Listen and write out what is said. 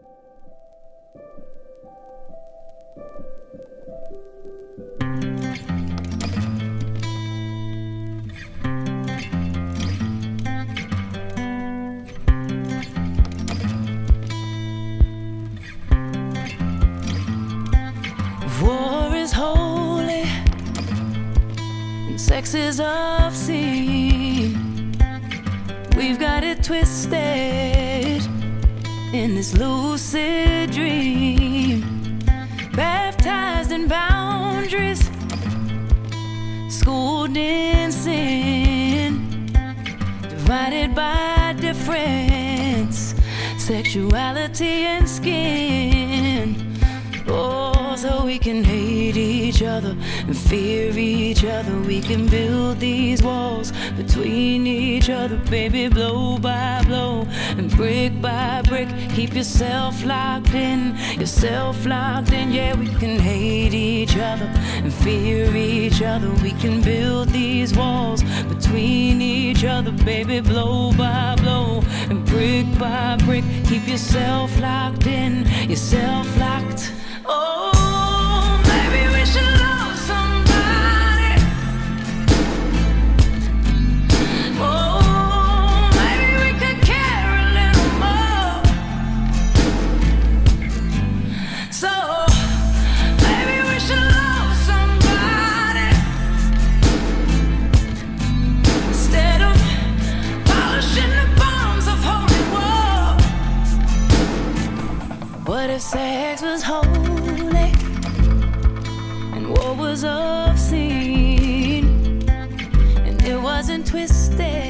War is holy and sex is obscene. We've got it twisted in this lucid dream, baptized in boundaries, schooled in sin, divided by difference, sexuality and skin. Oh, so we can hate each other and fear each other. We can build these walls between each other, baby, blow by blow and brick by brick. Keep yourself locked in, yeah. We can hate each other and fear each other. We can build these walls between each other, baby, blow by blow and brick by brick. Keep yourself locked in, yourself locked. Oh, maybe we should love somebody. Oh, maybe we could care a little more. So, maybe we should love somebody instead of polishing the bombs of holy war. What if sex was holy and war was obscene, and it wasn't twisted